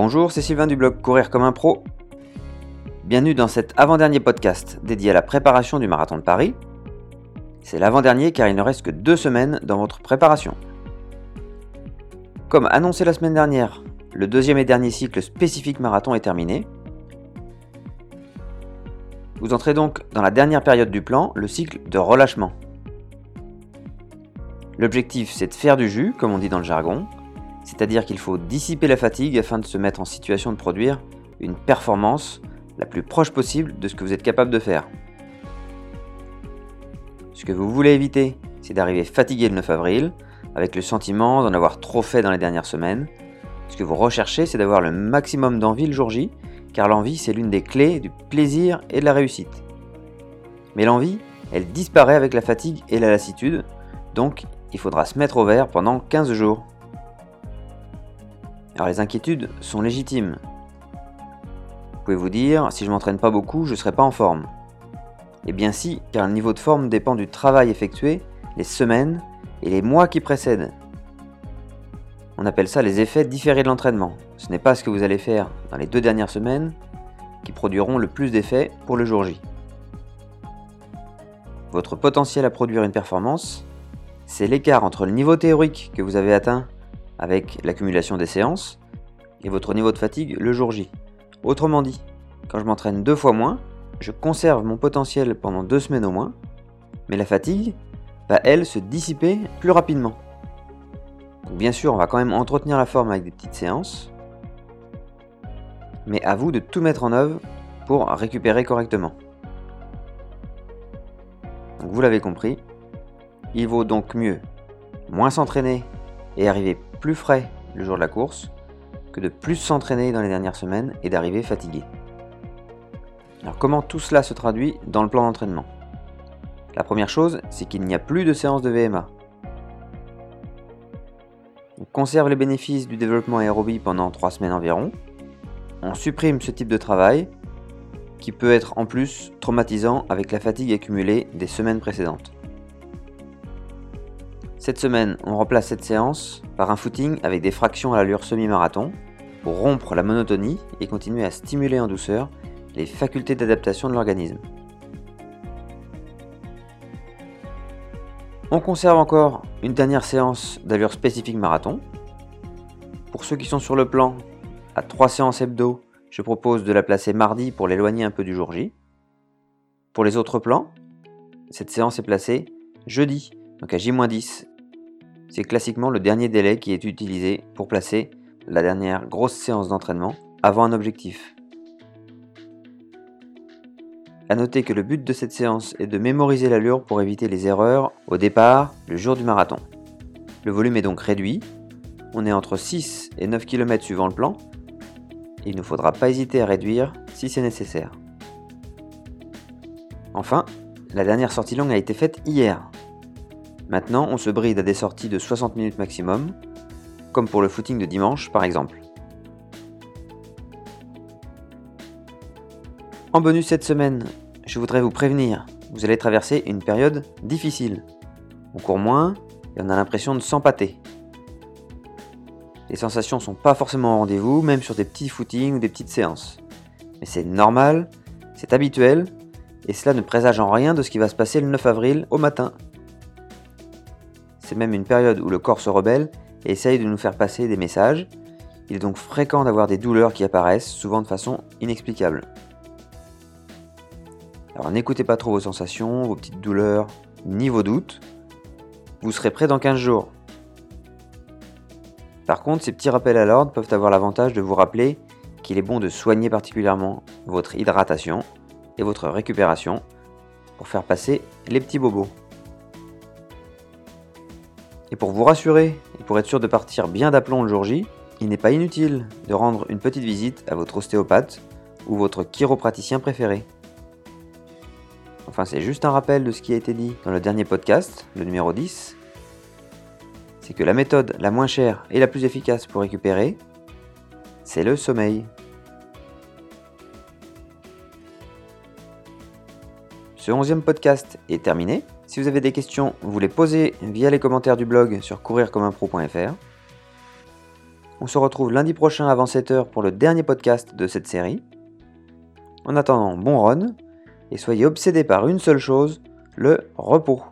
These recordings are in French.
Bonjour, c'est Sylvain du blog Courir comme un pro. Bienvenue dans cet avant-dernier podcast dédié à la préparation du marathon de Paris. C'est l'avant-dernier car il ne reste que 2 semaines dans votre préparation. Comme annoncé la semaine dernière, le deuxième et dernier cycle spécifique marathon est terminé. Vous entrez donc dans la dernière période du plan, le cycle de relâchement. L'objectif, c'est de faire du jus, comme on dit dans le jargon, c'est-à-dire qu'il faut dissiper la fatigue afin de se mettre en situation de produire une performance la plus proche possible de ce que vous êtes capable de faire. Ce que vous voulez éviter, c'est d'arriver fatigué le 9 avril, avec le sentiment d'en avoir trop fait dans les dernières semaines. Ce que vous recherchez, c'est d'avoir le maximum d'envie le jour J, car l'envie, c'est l'une des clés du plaisir et de la réussite. Mais l'envie, elle disparaît avec la fatigue et la lassitude, donc il faudra se mettre au vert pendant 15 jours. Alors les inquiétudes sont légitimes. Vous pouvez vous dire, si je m'entraîne pas beaucoup, je ne serai pas en forme. Eh bien si, car le niveau de forme dépend du travail effectué, les semaines et les mois qui précèdent. On appelle ça les effets différés de l'entraînement. Ce n'est pas ce que vous allez faire dans les 2 dernières semaines qui produiront le plus d'effets pour le jour J. Votre potentiel à produire une performance, c'est l'écart entre le niveau théorique que vous avez atteint avec l'accumulation des séances et votre niveau de fatigue le jour J. Autrement dit, quand je m'entraîne 2 fois moins, je conserve mon potentiel pendant 2 semaines au moins, mais la fatigue va elle se dissiper plus rapidement. Donc bien sûr, on va quand même entretenir la forme avec des petites séances, mais à vous de tout mettre en œuvre pour récupérer correctement. Donc vous l'avez compris, il vaut donc mieux moins s'entraîner et arriver plus frais le jour de la course que de plus s'entraîner dans les dernières semaines et d'arriver fatigué. Alors comment tout cela se traduit dans le plan d'entraînement ? La première chose, c'est qu'il n'y a plus de séance de VMA. On conserve les bénéfices du développement aérobie pendant 3 semaines environ. On supprime ce type de travail qui peut être en plus traumatisant avec la fatigue accumulée des semaines précédentes. Cette semaine, on remplace cette séance par un footing avec des fractions à l'allure semi-marathon pour rompre la monotonie et continuer à stimuler en douceur les facultés d'adaptation de l'organisme. On conserve encore une dernière séance d'allure spécifique marathon. Pour ceux qui sont sur le plan, à 3 séances hebdo, je propose de la placer mardi pour l'éloigner un peu du jour J. Pour les autres plans, cette séance est placée jeudi, donc à J-10. C'est classiquement le dernier délai qui est utilisé pour placer la dernière grosse séance d'entraînement avant un objectif. A noter que le but de cette séance est de mémoriser l'allure pour éviter les erreurs au départ le jour du marathon. Le volume est donc réduit, on est entre 6 et 9 km suivant le plan, et il ne faudra pas hésiter à réduire si c'est nécessaire. Enfin, la dernière sortie longue a été faite hier. Maintenant, on se bride à des sorties de 60 minutes maximum, comme pour le footing de dimanche par exemple. En bonus cette semaine, je voudrais vous prévenir, vous allez traverser une période difficile. On court moins et on a l'impression de s'empâter. Les sensations ne sont pas forcément au rendez-vous, même sur des petits footings ou des petites séances. Mais c'est normal, c'est habituel, et cela ne présage en rien de ce qui va se passer le 9 avril au matin. C'est même une période où le corps se rebelle et essaye de nous faire passer des messages. Il est donc fréquent d'avoir des douleurs qui apparaissent, souvent de façon inexplicable. Alors n'écoutez pas trop vos sensations, vos petites douleurs, ni vos doutes. Vous serez prêt dans 15 jours. Par contre, ces petits rappels à l'ordre peuvent avoir l'avantage de vous rappeler qu'il est bon de soigner particulièrement votre hydratation et votre récupération pour faire passer les petits bobos. Et pour vous rassurer et pour être sûr de partir bien d'aplomb le jour J, il n'est pas inutile de rendre une petite visite à votre ostéopathe ou votre chiropraticien préféré. Enfin, c'est juste un rappel de ce qui a été dit dans le dernier podcast, le numéro 10. C'est que la méthode la moins chère et la plus efficace pour récupérer, c'est le sommeil. Ce 11e podcast est terminé. Si vous avez des questions, vous les posez via les commentaires du blog sur courircommeumpro.fr. On se retrouve lundi prochain avant 7h pour le dernier podcast de cette série. En attendant, bon run, et soyez obsédés par une seule chose, le repos.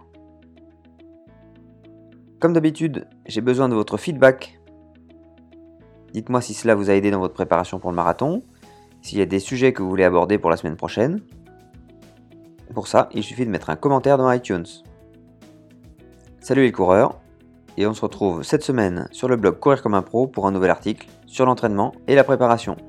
Comme d'habitude, j'ai besoin de votre feedback. Dites-moi si cela vous a aidé dans votre préparation pour le marathon, s'il y a des sujets que vous voulez aborder pour la semaine prochaine. Pour ça, il suffit de mettre un commentaire dans iTunes. Salut les coureurs, et on se retrouve cette semaine sur le blog Courir comme un pro pour un nouvel article sur l'entraînement et la préparation.